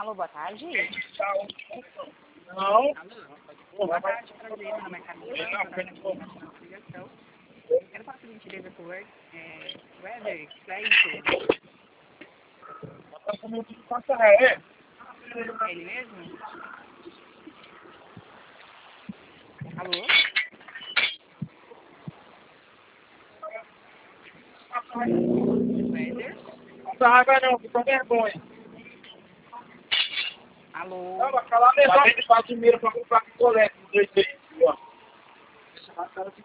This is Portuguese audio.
Alô, boa tarde. Não. Boa tarde, prazer. Meu nome é Camila. Ligação. Quero falar com a gentileza, por favor. Weather, Cleito. É É ele mesmo? Alô? Weather? Não dá raiva não, fica com vergonha. Alô? Não, vai falar mesmo. Tá vendo? Faz dinheiro pra comprar picolé com 2 ó.